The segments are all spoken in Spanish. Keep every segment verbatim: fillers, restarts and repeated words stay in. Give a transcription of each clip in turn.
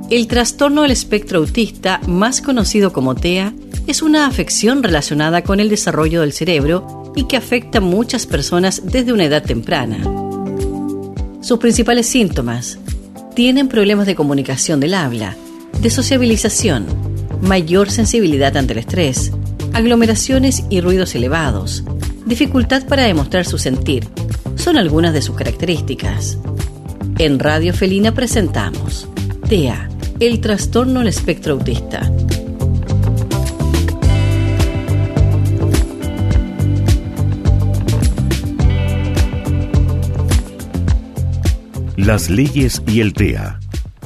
El trastorno del espectro autista, más conocido como T E A, es una afección relacionada con el desarrollo del cerebro y que afecta a muchas personas desde una edad temprana. Sus principales síntomas: tienen problemas de comunicación del habla, de sociabilización, mayor sensibilidad ante el estrés, aglomeraciones y ruidos elevados, dificultad para demostrar su sentir. Son algunas de sus características. En Radio Felina presentamos T E A, el trastorno del espectro autista. Las leyes y el T E A.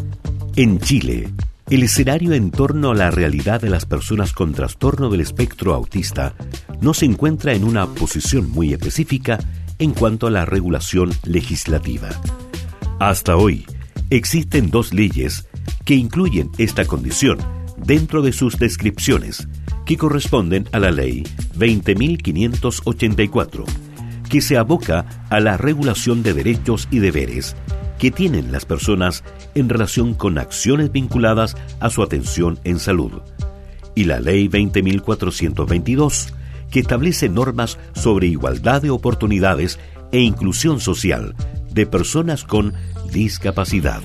En Chile, el escenario en torno a la realidad de las personas con trastorno del espectro autista no se encuentra en una posición muy específica en cuanto a la regulación legislativa. Hasta hoy, existen dos leyes que incluyen esta condición dentro de sus descripciones, que corresponden a la Ley veinte mil quinientos ochenta y cuatro, que se aboca a la regulación de derechos y deberes que tienen las personas en relación con acciones vinculadas a su atención en salud, y la Ley veinte mil cuatrocientos veintidós, que establece normas sobre igualdad de oportunidades e inclusión social de personas con discapacidad.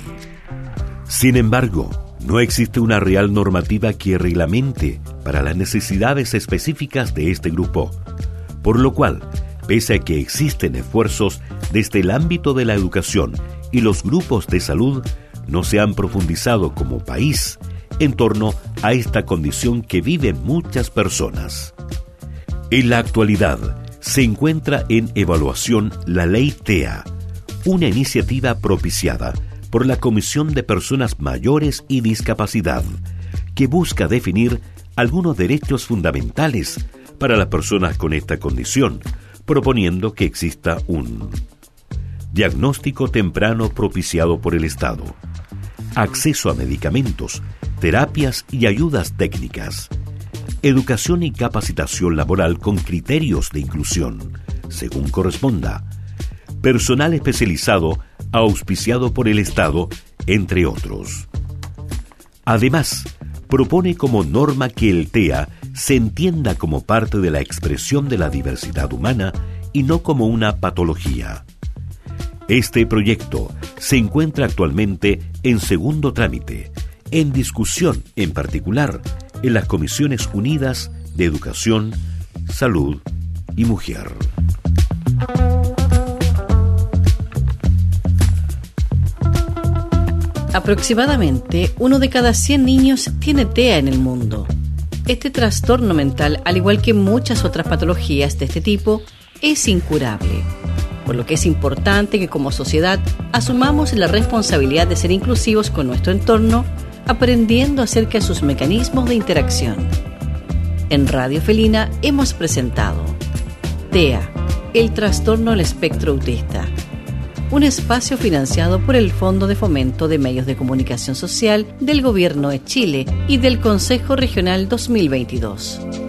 Sin embargo, no existe una real normativa que reglamente para las necesidades específicas de este grupo, por lo cual, pese a que existen esfuerzos desde el ámbito de la educación y los grupos de salud, no se han profundizado como país en torno a esta condición que viven muchas personas. En la actualidad, se encuentra en evaluación la Ley T E A, una iniciativa propiciada por la Comisión de Personas Mayores y Discapacidad, que busca definir algunos derechos fundamentales para las personas con esta condición, proponiendo que exista un diagnóstico temprano propiciado por el Estado, acceso a medicamentos, terapias y ayudas técnicas, educación y capacitación laboral con criterios de inclusión, según corresponda, personal especializado auspiciado por el Estado, entre otros. Además, propone como norma que el T E A se entienda como parte de la expresión de la diversidad humana y no como una patología. Este proyecto se encuentra actualmente en segundo trámite, en discusión en particular en las Comisiones Unidas de Educación, Salud y Mujer. Aproximadamente uno de cada cien niños tiene T E A en el mundo. Este trastorno mental, al igual que muchas otras patologías de este tipo, es incurable, por lo que es importante que como sociedad asumamos la responsabilidad de ser inclusivos con nuestro entorno, aprendiendo acerca de sus mecanismos de interacción. En Radio Felina hemos presentado T E A, el trastorno del espectro autista, un espacio financiado por el Fondo de Fomento de Medios de Comunicación Social del Gobierno de Chile y del Consejo Regional dos mil veintidós.